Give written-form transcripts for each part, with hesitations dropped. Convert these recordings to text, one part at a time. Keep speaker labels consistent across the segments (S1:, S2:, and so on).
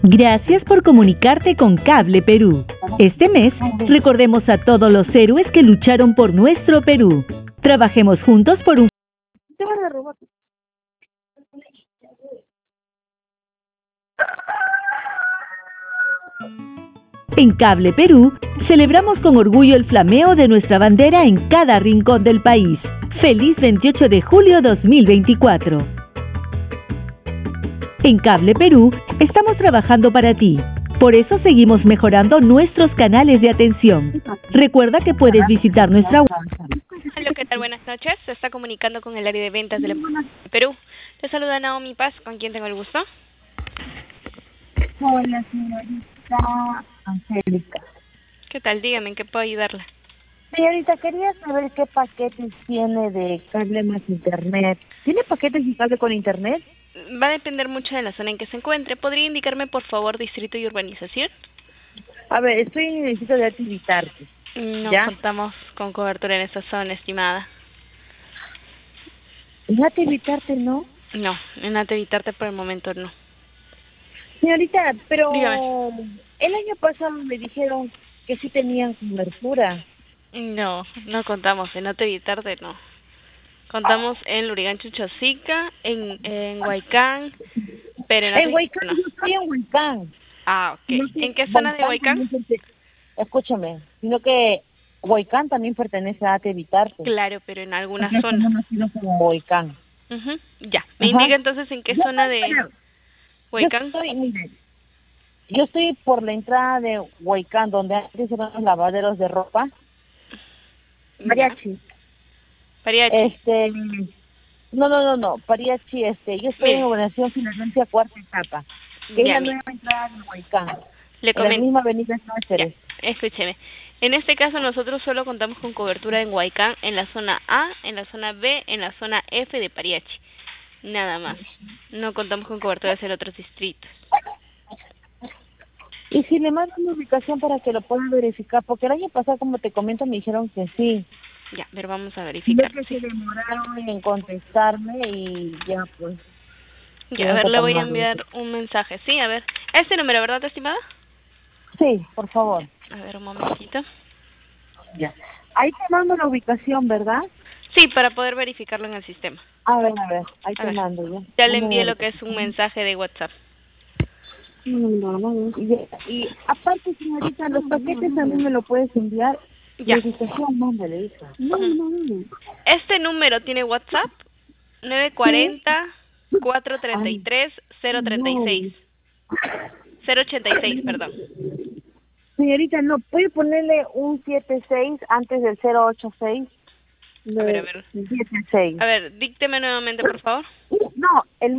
S1: Gracias por comunicarte con Cable Perú. Este mes, recordemos a todos los héroes que lucharon por nuestro Perú. Trabajemos juntos por un... En Cable Perú, celebramos con orgullo el flameo de nuestra bandera en cada rincón del país. ¡Feliz 28 de julio 2024! En Cable Perú, estamos trabajando para ti. Por eso seguimos mejorando nuestros canales de atención. Recuerda que puedes visitar nuestra web.
S2: Hola, ¿qué tal? Buenas noches. Se está comunicando con el área de ventas del Perú. Te saluda Naomi Paz, con quien tengo el gusto.
S3: Hola, señorita Angélica.
S2: ¿Qué tal? Dígame, ¿en qué puedo ayudarla?
S3: Señorita, quería saber qué paquetes tiene de cable más internet. ¿Tiene paquetes y cable con internet?
S2: Va a depender mucho de la zona en que se encuentre. ¿Podría indicarme, por favor, distrito y urbanización?
S3: A ver, estoy en el distrito de Arte.
S2: No
S3: ¿Ya?
S2: contamos con cobertura en esta zona, estimada.
S3: ¿En Arte no?
S2: No, en Atevitarte por el momento no.
S3: Señorita, pero
S2: Dígame.
S3: el año pasado me dijeron que sí tenían cobertura.
S2: No, no contamos. En Atevitarte no. Contamos en Lurigancho, Chosica, en Huaycán, pero
S3: En Huaycán,
S2: no.
S3: yo estoy en Huaycán.
S2: Ah, ok.
S3: No sé,
S2: ¿En qué zona de Huaycán?
S3: Escúchame, sino que Huaycán también pertenece a Arte.
S2: Claro, pero en alguna
S3: Porque
S2: zona.
S3: somos nacidos como Huaycán.
S2: Ya. ¿Me
S3: Ajá.
S2: indica entonces en qué zona de Huaycán?
S3: Yo estoy por la entrada de Huaycán, donde antes eran los lavaderos de ropa. Mariachi.
S2: Mariachi.
S3: No, Mariachi, yo estoy
S2: Mire.
S3: en Organización Filadelfia, cuarta etapa, que es la nueva entrada de Huaycán.
S2: Le
S3: En la
S2: comento.
S3: misma avenida Cáceres.
S2: Escúcheme. En este caso nosotros solo contamos con cobertura en Huaycán, en la zona A, en la zona B, en la zona F de Pariachi. Nada más. No contamos con cobertura hacia otros distritos.
S3: Y si le mando una ubicación para que lo puedan verificar, porque el año pasado, como te comento, me dijeron que sí.
S2: Ya, pero vamos a verificar.
S3: No, que se demoraron en contestarme y ya pues.
S2: Ya, a ver, le voy a enviar un mensaje. Sí, a ver. Este número, ¿verdad, estimada?
S3: Sí, por favor.
S2: A ver, un momentito.
S3: Ya. Ahí te mando la ubicación, ¿verdad?
S2: Sí, para poder verificarlo en el sistema.
S3: A ver, ahí
S2: A
S3: te
S2: ver.
S3: mando ya.
S2: Ya le envié lo que es un mensaje de WhatsApp.
S3: Y aparte, señorita, los paquetes también me lo puedes enviar.
S2: Ya.
S3: La ubicación, mándale, hija. No.
S2: Este número tiene WhatsApp 940-433-036. 086, perdón.
S3: Señorita, ¿no puede ponerle un 76 antes del 086?
S2: A ver.
S3: 76.
S2: A ver, dícteme nuevamente, por favor.
S3: No, el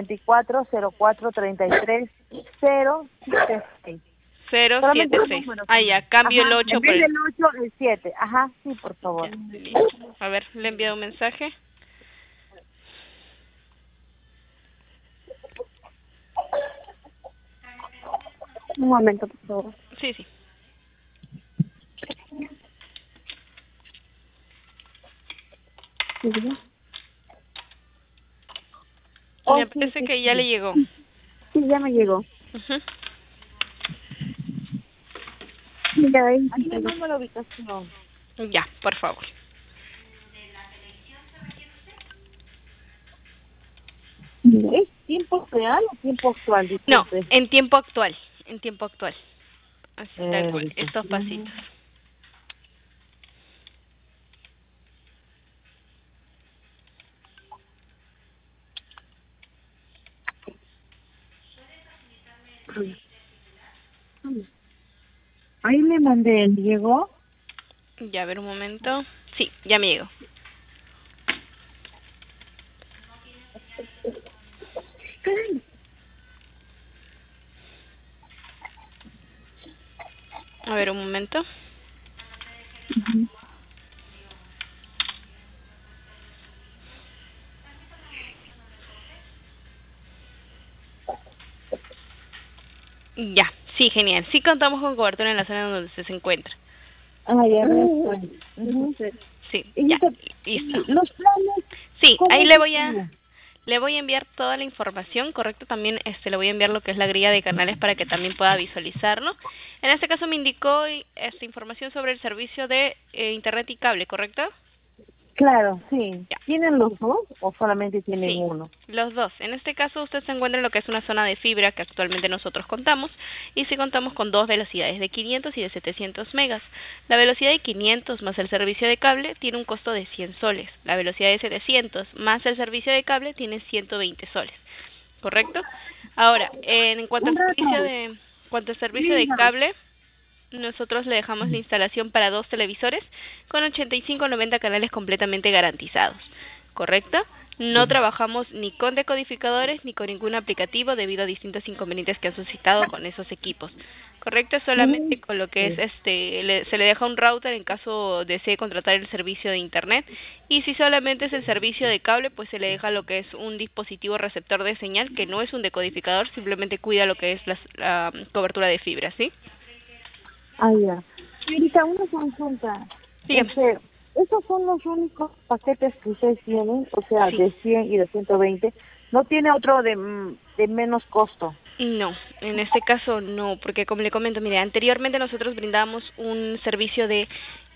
S3: 940433 076.
S2: 076. Ah, ya, cambio el 8
S3: en
S2: por
S3: vez del 8, el 7. Ajá, sí, por favor.
S2: Listo. A ver, le he enviado un mensaje.
S3: Un momento, por favor.
S2: Sí, sí. Me parece que ya le llegó.
S3: Sí, ya me llegó. Ahí le mando la ubicación.
S2: Ya, por favor.
S3: ¿Es tiempo real o tiempo actual? Disculpe.
S2: No, en tiempo actual. En tiempo actual. Así tal cual. Estos pasitos.
S3: Ahí le mandé, ¿llegó?
S2: Ya, a ver un momento. Sí, ya me llegó. A ver un momento. Ya, sí, genial. Sí contamos con cobertura en la zona donde usted se encuentra.
S3: Ah, ya
S2: Sí, ya, listo.
S3: Los planes.
S2: Sí, ahí le voy a Le voy a enviar toda la información, correcto. También le voy a enviar lo que es la grilla de canales para que también pueda visualizarlo. En este caso me indicó esta información sobre el servicio de internet y cable, ¿correcto?
S3: Claro, sí.
S2: Ya.
S3: ¿Tienen los dos o solamente tienen
S2: Sí,
S3: uno?
S2: los dos. En este caso usted se encuentra en lo que es una zona de fibra que actualmente nosotros contamos y sí contamos con dos velocidades de 500 y de 700 megas. La velocidad de 500 más el servicio de cable tiene un costo de 100 soles. La velocidad de 700 más el servicio de cable tiene 120 soles. ¿Correcto? Ahora, en cuanto al servicio de cable, nosotros le dejamos la instalación para 2 televisores con 85 o 90 canales completamente garantizados, ¿correcto? No trabajamos ni con decodificadores ni con ningún aplicativo debido a distintos inconvenientes que han suscitado con esos equipos, ¿correcto? Solamente con lo que es se le deja un router en caso desee contratar el servicio de internet, y si solamente es el servicio de cable, pues se le deja lo que es un dispositivo receptor de señal que no es un decodificador, simplemente cuida lo que es la cobertura de fibra, ¿sí?
S3: Ah, ya. Señorita, una consulta.
S2: Dígame.
S3: ¿Esos son los únicos paquetes que ustedes tienen? O sea,
S2: Sí.
S3: de 100 y de 120. ¿No tiene otro de menos costo?
S2: No, en este caso no, porque como le comento, mire, anteriormente nosotros brindábamos un servicio de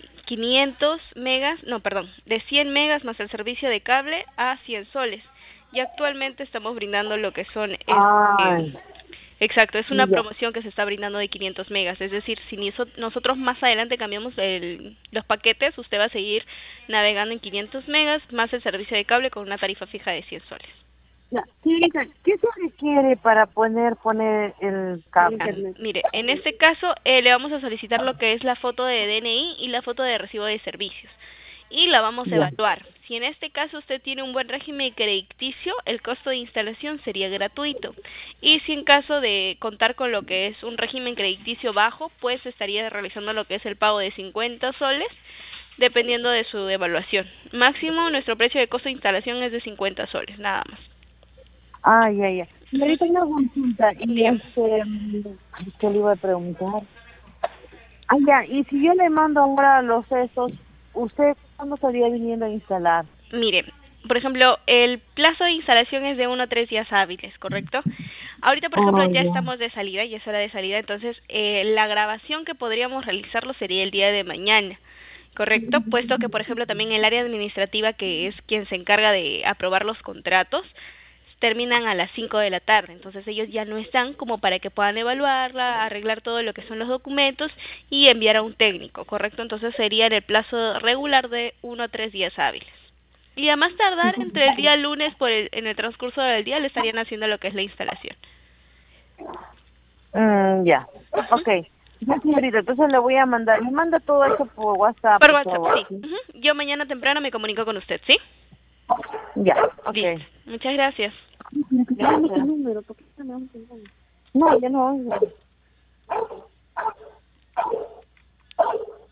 S2: 500 megas, no, perdón, de 100 megas más el servicio de cable a 100 soles. Y actualmente estamos brindando lo que son
S3: Ay,
S2: exacto, es una
S3: ya.
S2: promoción que se está brindando de 500 megas, es decir, si nosotros más adelante cambiamos los paquetes, usted va a seguir navegando en 500 megas más el servicio de cable con una tarifa fija de 100 soles.
S3: Ya. Señorita, ¿qué se requiere para poner el cable?
S2: Mire, en este caso le vamos a solicitar lo que es la foto de DNI y la foto de recibo de servicios y la vamos a
S3: Ya.
S2: evaluar. Si en este caso usted tiene un buen régimen crediticio, el costo de instalación sería gratuito. Y si en caso de contar con lo que es un régimen crediticio bajo, pues estaría realizando lo que es el pago de 50 soles, dependiendo de su evaluación. Máximo, nuestro precio de costo de instalación es de 50 soles, nada más.
S3: Ah, ya. Señorita, una consulta. Y
S2: Dígame.
S3: ¿qué le iba a preguntar? Ah, ya. Y si yo le mando ahora los estos, ¿usted cuándo estaría viniendo a instalar?
S2: Mire, por ejemplo, el plazo de instalación es de 1 a 3 días hábiles, ¿correcto? Ahorita, por ejemplo,
S3: Oh,
S2: ya
S3: ya.
S2: estamos de salida, ya es hora de salida, entonces la grabación que podríamos realizarlo sería el día de mañana, ¿correcto? Puesto que, por ejemplo, también el área administrativa, que es quien se encarga de aprobar los contratos, terminan a las 5 de la tarde, entonces ellos ya no están como para que puedan evaluarla, arreglar todo lo que son los documentos y enviar a un técnico, ¿correcto? Entonces sería en el plazo regular de 1 a 3 días hábiles. Y a más tardar, entre el día lunes, en el transcurso del día, le estarían haciendo lo que es la instalación.
S3: Ya.
S2: Ujú.
S3: Okay. Ya, señorita, entonces le voy a mandar. Me manda todo eso por WhatsApp,
S2: Por
S3: por
S2: WhatsApp,
S3: favor.
S2: sí. Ujú. Yo mañana temprano me comunico con usted, ¿sí?
S3: Ya.
S2: Listo.
S3: Okay.
S2: Muchas gracias.
S3: Gracias. No, ya no.